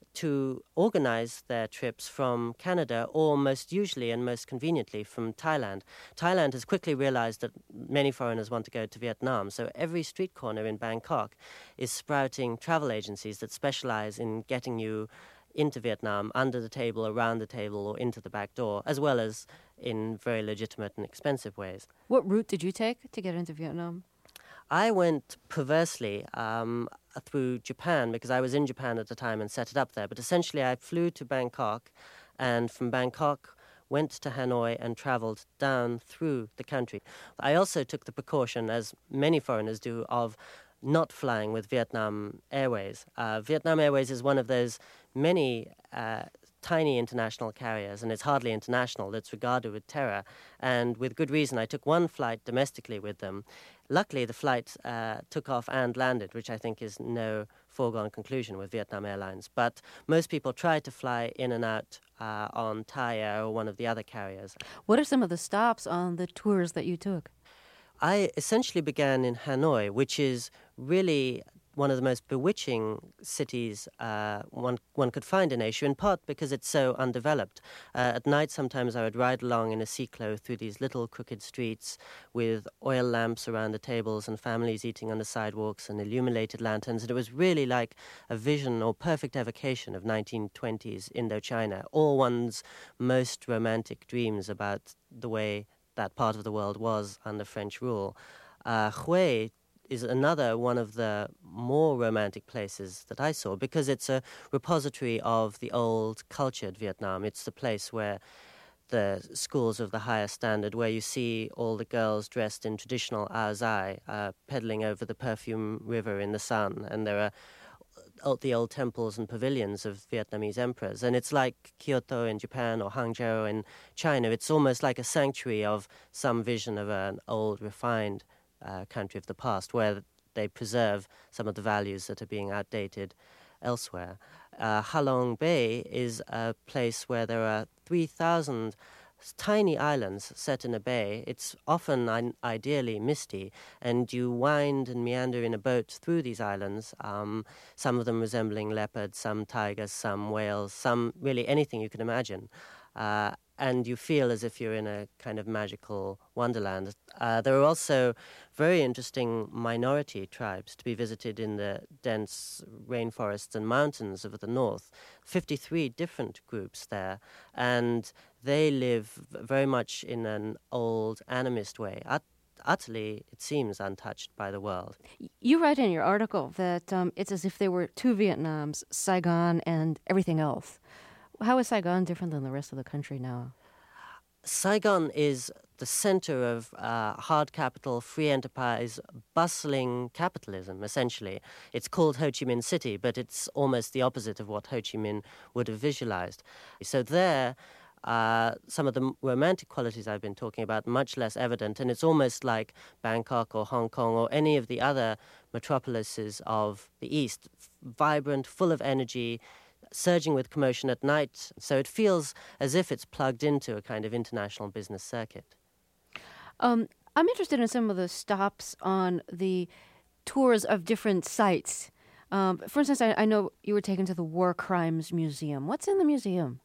to organize their trips from Canada, or most usually and most conveniently from Thailand. Thailand has quickly realized that many foreigners want to go to Vietnam, so every street corner in Bangkok is sprouting travel agencies that specialize in getting you into Vietnam, under the table, around the table, or into the back door, as well as in very legitimate and expensive ways. What route did you take to get into Vietnam? I went perversely um, through Japan, because I was in Japan at the time and set it up there. But essentially, I flew to Bangkok, and from Bangkok went to Hanoi and traveled down through the country. I also took the precaution, as many foreigners do, of not flying with Vietnam Airways. Uh, Vietnam Airways is one of those many uh, tiny international carriers, and it's hardly international. It's regarded with terror, and with good reason. I took one flight domestically with them. Luckily, the flight uh, took off and landed, which I think is no foregone conclusion with Vietnam Airlines. But most people try to fly in and out uh, on Thai Air or one of the other carriers. What are some of the stops on the tours that you took? I essentially began in Hanoi, which is really one of the most bewitching cities uh, one one could find in Asia, in part because it's so undeveloped. Uh, at night, sometimes I would ride along in a cyclo through these little crooked streets with oil lamps around the tables and families eating on the sidewalks and illuminated lanterns. And it was really like a vision or perfect evocation of nineteen twenties Indochina, or one's most romantic dreams about the way that part of the world was under French rule. Uh, Hue is another one of the more romantic places that I saw, because it's a repository of the old cultured Vietnam. It's the place where the schools of the higher standard, where you see all the girls dressed in traditional Ao Dai, uh, pedaling over the perfume river in the sun, and there are the old temples and pavilions of Vietnamese emperors. And it's like Kyoto in Japan or Hangzhou in China. It's almost like a sanctuary of some vision of an old, refined uh, country of the past, where they preserve some of the values that are being outdated elsewhere. uh, Halong Bay is a place where there are three thousand tiny islands set in a bay. It's often I- ideally misty, and you wind and meander in a boat through these islands, um, some of them resembling leopards, some tigers, some whales, some really anything you can imagine. Uh, and you feel as if you're in a kind of magical wonderland. Uh, there are also very interesting minority tribes to be visited in the dense rainforests and mountains of the north. fifty-three different groups there, and they live very much in an old animist way, ut- utterly, it seems, untouched by the world. You write in your article that um, it's as if there were two Vietnams, Saigon and everything else. How is Saigon different than the rest of the country now? Saigon is the center of uh, hard capital, free enterprise, bustling capitalism, essentially. It's called Ho Chi Minh City, but it's almost the opposite of what Ho Chi Minh would have visualized. So there, uh, some of the romantic qualities I've been talking about much less evident, and it's almost like Bangkok or Hong Kong or any of the other metropolises of the East, vibrant, full of energy, surging with commotion at night, so it feels as if it's plugged into a kind of international business circuit. Um, I'm interested in some of the stops on the tours of different sites. Um, for instance, I, I know you were taken to the War Crimes Museum. What's in the museum?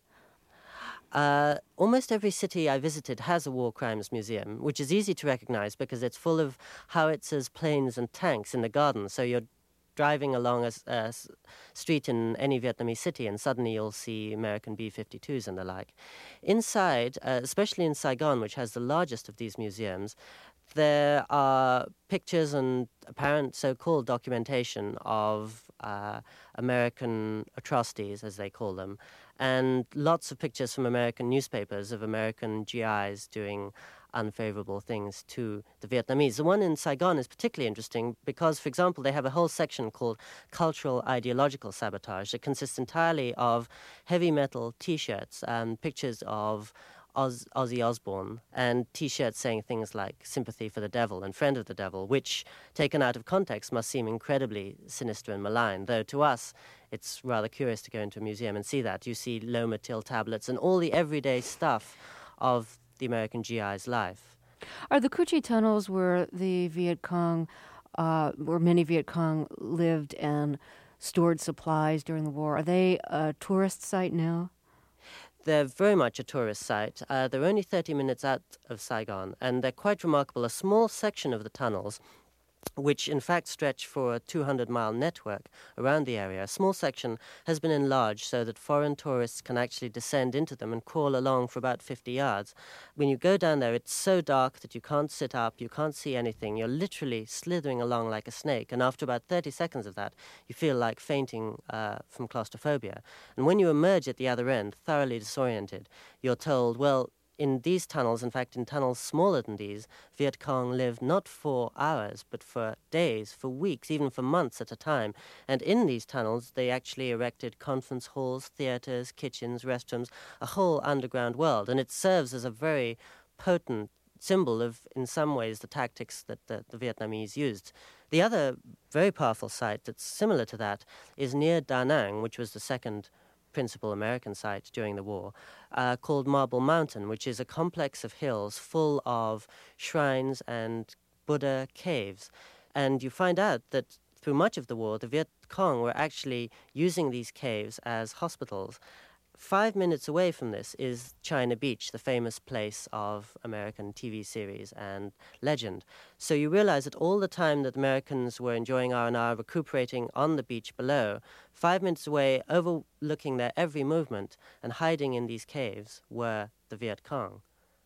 Uh, almost every city I visited has a war crimes museum, which is easy to recognize because it's full of howitzers, planes, and tanks in the garden, so you're driving along a, a street in any Vietnamese city, and suddenly you'll see American B fifty-twos and the like. Inside, uh, especially in Saigon, which has the largest of these museums, there are pictures and apparent so-called documentation of uh, American atrocities, as they call them, and lots of pictures from American newspapers of American G Is doing unfavorable things to the Vietnamese. The one in Saigon is particularly interesting because, for example, they have a whole section called Cultural Ideological Sabotage that consists entirely of heavy metal T-shirts and pictures of Oz- Ozzy Osbourne and T-shirts saying things like sympathy for the devil and friend of the devil, which, taken out of context, must seem incredibly sinister and malign, though to us it's rather curious to go into a museum and see that. You see Loma Till tablets and all the everyday stuff of the American G I's life. Are the Cu Chi tunnels where the Viet Cong, uh, where many Viet Cong lived and stored supplies during the war, are they a tourist site now? They're very much a tourist site. Uh, they're only thirty minutes out of Saigon, and they're quite remarkable. A small section of the tunnels, which in fact stretch for a two hundred mile network around the area, a small section has been enlarged so that foreign tourists can actually descend into them and crawl along for about fifty yards. When you go down there, it's so dark that you can't sit up, you can't see anything. You're literally slithering along like a snake, and after about thirty seconds of that, you feel like fainting uh, from claustrophobia. And when you emerge at the other end, thoroughly disoriented, you're told, well, in these tunnels, in fact, in tunnels smaller than these, Viet Cong lived not for hours, but for days, for weeks, even for months at a time. And in these tunnels, they actually erected conference halls, theaters, kitchens, restrooms, a whole underground world. And it serves as a very potent symbol of, in some ways, the tactics that the, the Vietnamese used. The other very powerful site that's similar to that is near Da Nang, which was the second principal American site during the war, uh, called Marble Mountain, which is a complex of hills full of shrines and Buddha caves. And you find out that through much of the war, the Viet Cong were actually using these caves as hospitals. Five minutes away from this is China Beach, the famous place of American T V series and legend. So you realize that all the time that Americans were enjoying R and R, recuperating on the beach below, five minutes away, overlooking their every movement and hiding in these caves, were the Viet Cong.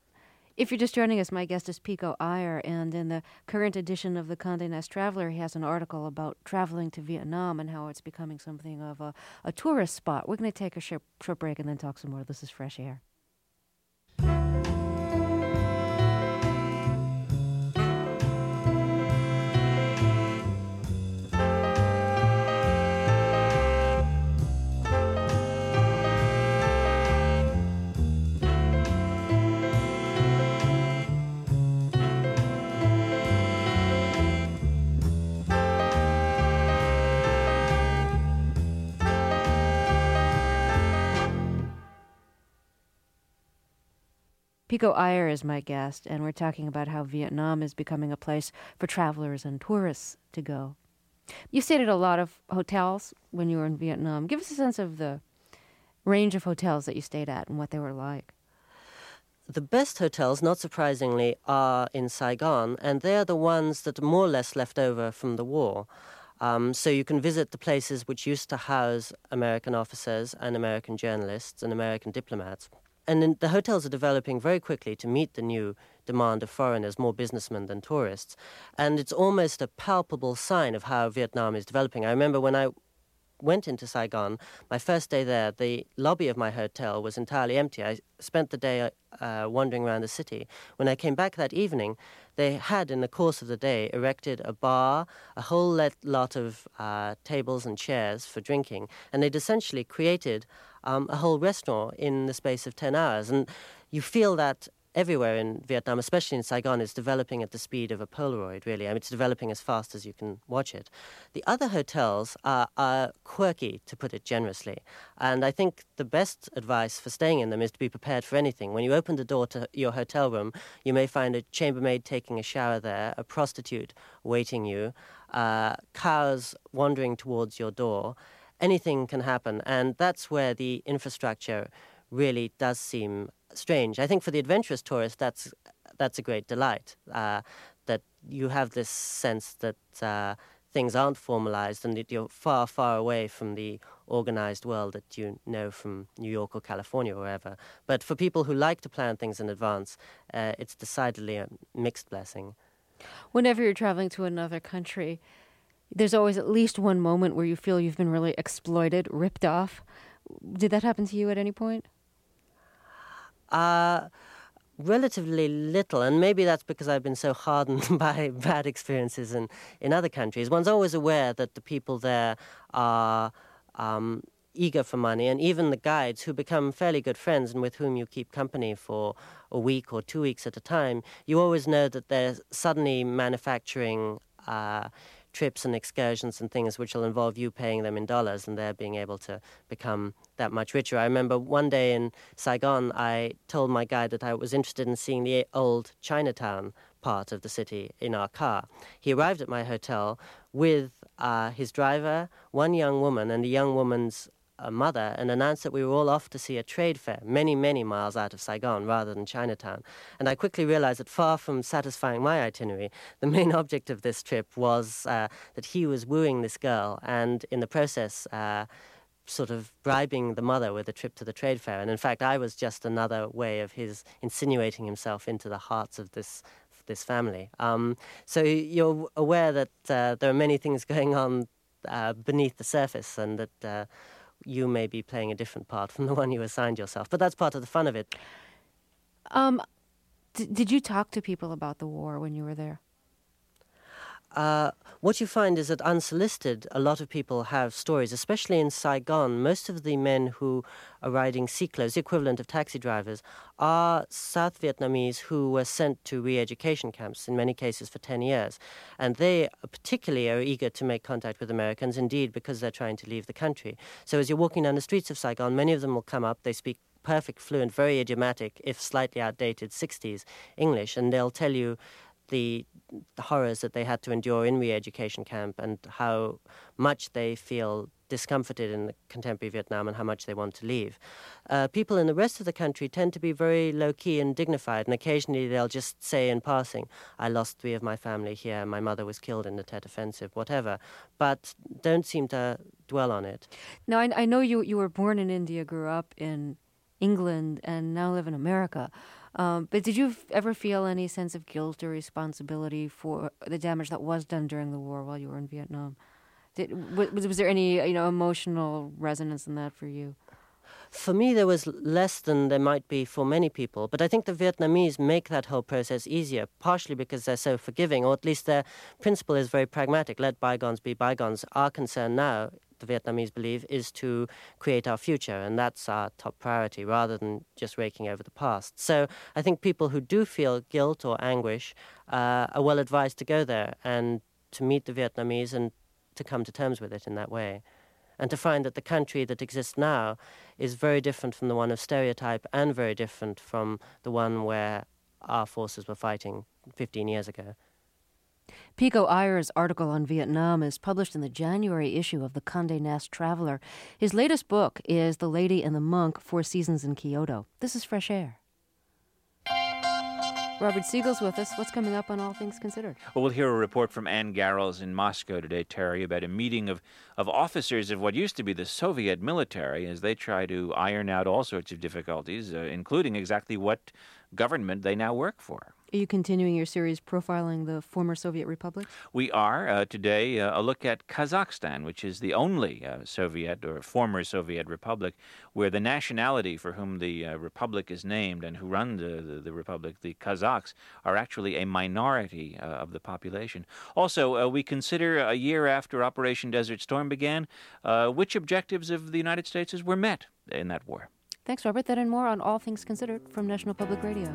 If you're just joining us, my guest is Pico Iyer, and in the current edition of the Condé Nast Traveler, he has an article about traveling to Vietnam and how it's becoming something of a, a tourist spot. We're going to take a short, short break and then talk some more. This is Fresh Air. Pico Iyer is my guest, and we're talking about how Vietnam is becoming a place for travelers and tourists to go. You stayed at a lot of hotels when you were in Vietnam. Give us a sense of the range of hotels that you stayed at and what they were like. The best hotels, not surprisingly, are in Saigon, and they're the ones that are more or less left over from the war. Um, so you can visit the places which used to house American officers and American journalists and American diplomats. And in, the hotels are developing very quickly to meet the new demand of foreigners, more businessmen than tourists. And it's almost a palpable sign of how Vietnam is developing. I remember when I went into Saigon, my first day there, the lobby of my hotel was entirely empty. I spent the day uh, wandering around the city. When I came back that evening, they had, in the course of the day, erected a bar, a whole let, lot of uh, tables and chairs for drinking, and they'd essentially created um, a whole restaurant in the space of ten hours. And you feel that everywhere in Vietnam, especially in Saigon, is developing at the speed of a Polaroid, really. I mean, it's developing as fast as you can watch it. The other hotels are, are quirky, to put it generously. And I think the best advice for staying in them is to be prepared for anything. When you open the door to your hotel room, you may find a chambermaid taking a shower there, a prostitute waiting you, uh, cows wandering towards your door. Anything can happen. And that's where the infrastructure really does seem strange. I think for the adventurous tourist, that's that's a great delight, uh, that you have this sense that uh, things aren't formalized and that you're far, far away from the organized world that you know from New York or California or wherever. But for people who like to plan things in advance, uh, it's decidedly a mixed blessing. Whenever you're traveling to another country, there's always at least one moment where you feel you've been really exploited, ripped off. Did that happen to you at any point? Uh, relatively little, and maybe that's because I've been so hardened by bad experiences in, in other countries. One's always aware that the people there are um, eager for money, and even the guides, who become fairly good friends and with whom you keep company for a week or two weeks at a time, you always know that they're suddenly manufacturing uh, trips and excursions and things which will involve you paying them in dollars and they're being able to become that much richer. I remember one day in Saigon, I told my guide that I was interested in seeing the old Chinatown part of the city in our car. He arrived at my hotel with uh, his driver, one young woman, and the young woman's a mother, and announced that we were all off to see a trade fair many, many miles out of Saigon rather than Chinatown. And I quickly realized that far from satisfying my itinerary, the main object of this trip was uh, that he was wooing this girl and in the process uh, sort of bribing the mother with a trip to the trade fair. And in fact, I was just another way of his insinuating himself into the hearts of this this family. Um, so you're aware that uh, there are many things going on uh, beneath the surface, and that uh, you may be playing a different part from the one you assigned yourself. But that's part of the fun of it. Um, d- did you talk to people about the war when you were there? Uh, what you find is that unsolicited, a lot of people have stories, especially in Saigon. Most of the men who are riding cyclos, the equivalent of taxi drivers, are South Vietnamese who were sent to re-education camps, in many cases for ten years. And they particularly are eager to make contact with Americans, indeed, because they're trying to leave the country. So as you're walking down the streets of Saigon, many of them will come up, they speak perfect, fluent, very idiomatic, if slightly outdated, sixties English, and they'll tell you the, the horrors that they had to endure in re-education camp and how much they feel discomforted in the contemporary Vietnam and how much they want to leave. Uh, people in the rest of the country tend to be very low-key and dignified, and occasionally they'll just say in passing, I lost three of my family here, my mother was killed in the Tet Offensive, whatever, but don't seem to dwell on it. Now, I, I know you, you were born in India, grew up in England, and now live in America. Um, but did you f- ever feel any sense of guilt or responsibility for the damage that was done during the war while you were in Vietnam? Did, was, was there any, you know, emotional resonance in that for you? For me, there was less than there might be for many people. But I think the Vietnamese make that whole process easier, partially because they're so forgiving, or at least their principle is very pragmatic. Let bygones be bygones. Our concern now, the Vietnamese believe, is to create our future, and that's our top priority, rather than just raking over the past. So I think people who do feel guilt or anguish uh, are well advised to go there and to meet the Vietnamese and to come to terms with it in that way. and to find that the country that exists now is very different from the one of stereotype and very different from the one where our forces were fighting fifteen years ago. Pico Iyer's article on Vietnam is published in the January issue of the Condé Nast Traveler. His latest book is The Lady and the Monk, Four Seasons in Kyoto. This is Fresh Air. Robert Siegel's with us. What's coming up on All Things Considered? Well, we'll hear a report from Ann Garrels in Moscow today, Terry, about a meeting of, of officers of what used to be the Soviet military as they try to iron out all sorts of difficulties, uh, including exactly what government they now work for. Are you continuing your series profiling the former Soviet republics? We are. Uh, today, uh, a look at Kazakhstan, which is the only uh, Soviet or former Soviet republic where the nationality for whom the uh, republic is named and who run the, the, the republic, the Kazakhs, are actually a minority uh, of the population. Also, uh, we consider a year after Operation Desert Storm began, uh, which objectives of the United States were met in that war. Thanks, Robert. That and more on All Things Considered from National Public Radio.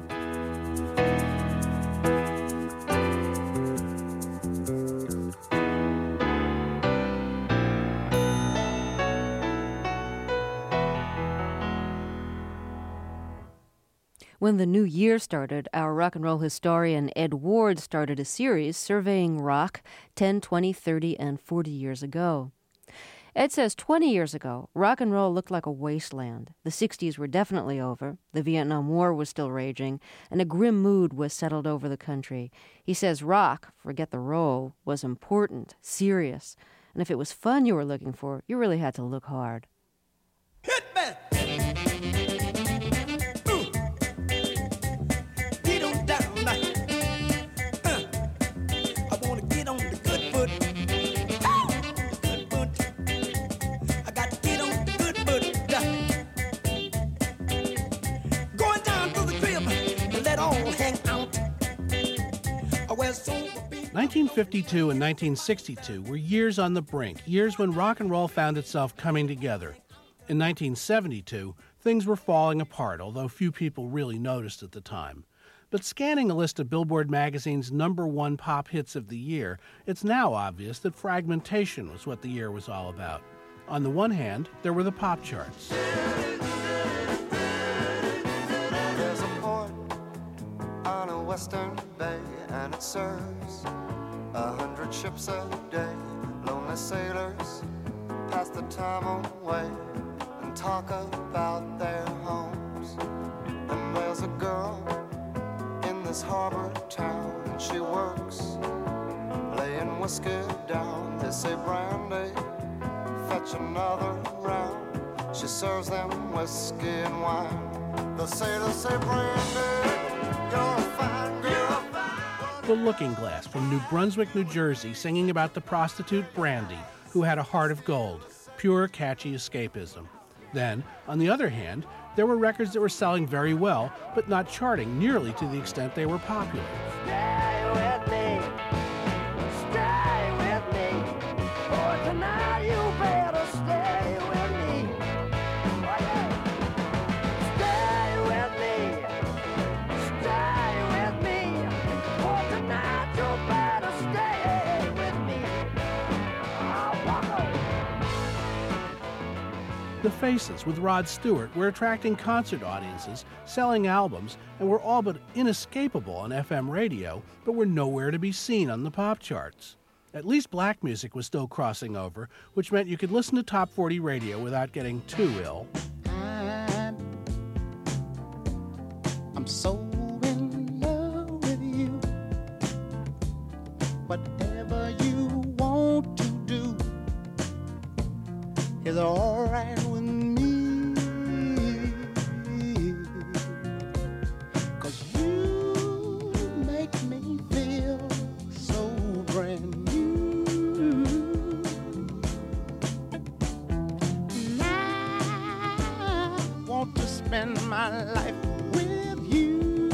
When the new year started, our rock and roll historian Ed Ward started a series surveying rock ten, twenty, thirty, and forty years ago. Ed says twenty years ago, rock and roll looked like a wasteland. The sixties were definitely over, the Vietnam War was still raging, and a grim mood was settled over the country. He says rock, forget the roll, was important, serious, and if it was fun you were looking for, you really had to look hard. Hit me! nineteen fifty-two and nineteen sixty-two were years on the brink, years when rock and roll found itself coming together. In nineteen seventy-two, things were falling apart, although few people really noticed at the time. But scanning a list of Billboard magazine's number one pop hits of the year, it's now obvious that fragmentation was what the year was all about. On the one hand, there were the pop charts. There's a port on a western bay, and it serves a hundred ships a day. Lonely sailors pass the time away and talk about their homes. And there's a girl in this harbor town, and she works laying whiskey down. They say, Brandy, fetch another round. She serves them whiskey and wine. The sailors say, Brandy, you're a fine girl. The Looking Glass from New Brunswick, New Jersey, singing about the prostitute Brandy, who had a heart of gold, pure, catchy escapism. Then, on the other hand, there were records that were selling very well, but not charting nearly to the extent they were popular. Stay with me, stay with me, for tonight you better stay with me. Oh, yeah. Stay with me, stay with me, for tonight you better stay with me. Oh, walk The Faces with Rod Stewart were attracting concert audiences, selling albums, and were all but inescapable on F M radio, but were nowhere to be seen on the pop charts. At least black music was still crossing over, which meant you could listen to top forty radio without getting too ill. I'm so in love with you. Whatever you want to do is all right with me. 'Cause you make me feel so brand new. And I want to spend my life with you.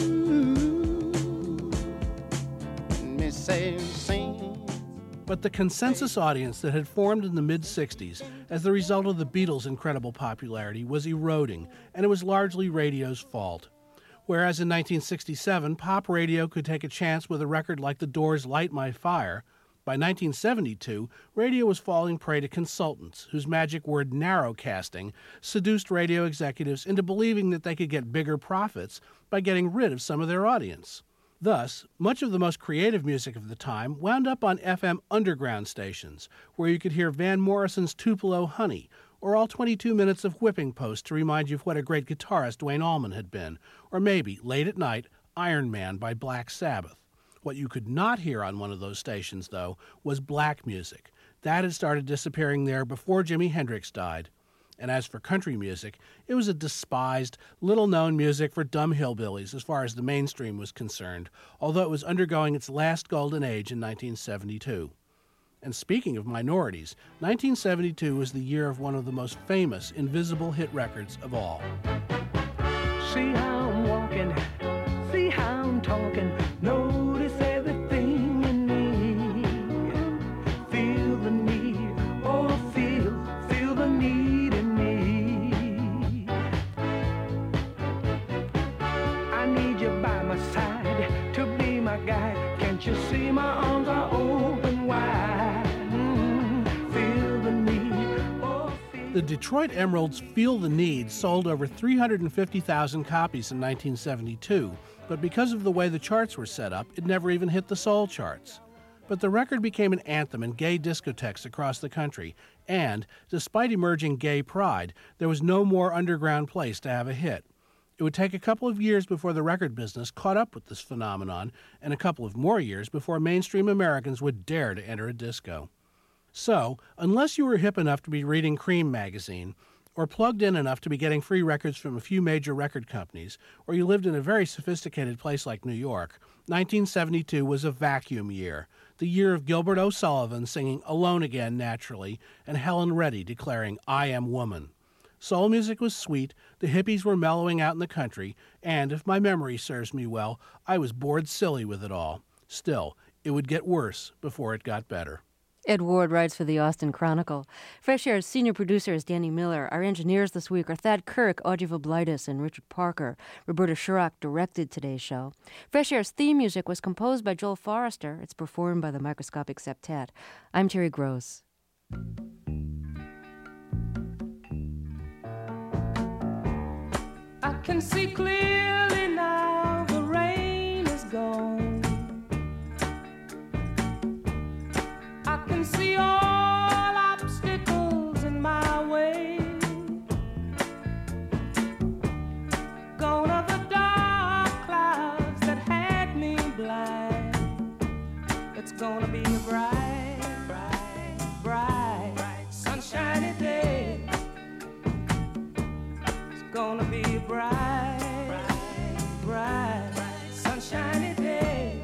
Me say, sing. But the consensus audience that had formed in the mid-sixties as the result of the Beatles' incredible popularity was eroding, and it was largely radio's fault. Whereas in nineteen sixty-seven, pop radio could take a chance with a record like The Doors' Light My Fire, By nineteen seventy-two, radio was falling prey to consultants whose magic word narrowcasting seduced radio executives into believing that they could get bigger profits by getting rid of some of their audience. Thus, much of the most creative music of the time wound up on F M underground stations, where you could hear Van Morrison's Tupelo Honey, or all twenty-two minutes of Whipping Post to remind you of what a great guitarist Duane Allman had been, or maybe, late at night, Iron Man by Black Sabbath. What you could not hear on one of those stations, though, was black music. That had started disappearing there before Jimi Hendrix died. And as for country music, it was a despised, little-known music for dumb hillbillies as far as the mainstream was concerned, although it was undergoing its last golden age in nineteen seventy-two. And speaking of minorities, nineteen seventy-two was the year of one of the most famous invisible hit records of all. See how I'm walking, see how I'm talking, notice everything in me. Feel the need, oh feel, feel the need in me. I need you by my side to be my guide. Can't you see my arms are open wide? Mm, feel the need, oh feel. The Detroit Emeralds' Feel the Need sold over three hundred fifty thousand copies in nineteen seventy-two, but because of the way the charts were set up, it never even hit the soul charts. But the record became an anthem in gay discotheques across the country, and, despite emerging gay pride, there was no more underground place to have a hit. It would take a couple of years before the record business caught up with this phenomenon, and a couple of more years before mainstream Americans would dare to enter a disco. So, unless you were hip enough to be reading Cream magazine, or plugged in enough to be getting free records from a few major record companies, or you lived in a very sophisticated place like New York, nineteen seventy-two was a vacuum year, the year of Gilbert O'Sullivan singing Alone Again naturally, and Helen Reddy declaring, I am woman. Soul music was sweet, the hippies were mellowing out in the country, and, if my memory serves me well, I was bored silly with it all. Still, it would get worse before it got better. Ed Ward writes for the Austin Chronicle. Fresh Air's senior producer is Danny Miller. Our engineers this week are Thad Kirk, Audrey Voblitis, and Richard Parker. Roberta Shurock directed today's show. Fresh Air's theme music was composed by Joel Forrester. It's performed by the Microscopic Septet. I'm Terry Gross. I can see clearly now, the rain is gone. I can see all obstacles in my way. Gone are the dark clouds that had me blind. It's gonna be a bright, bright, bright, bright, sunshiny day. It's gonna be a bright, bright, bright, bright, sunshiny day.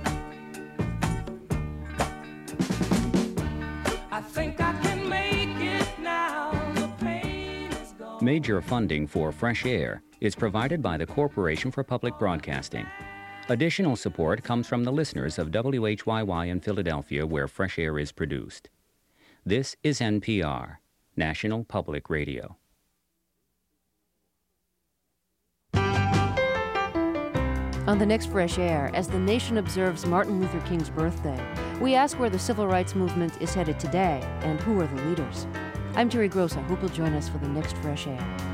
I think I can make it now. The pain is gone. Major funding for Fresh Air is provided by the Corporation for Public Broadcasting. Additional support comes from the listeners of W H Y Y in Philadelphia, where Fresh Air is produced. This is N P R, National Public Radio. On the next Fresh Air, as the nation observes Martin Luther King's birthday, we ask where the civil rights movement is headed today and who are the leaders. I'm Terry Gross. I hope you'll join us for the next Fresh Air.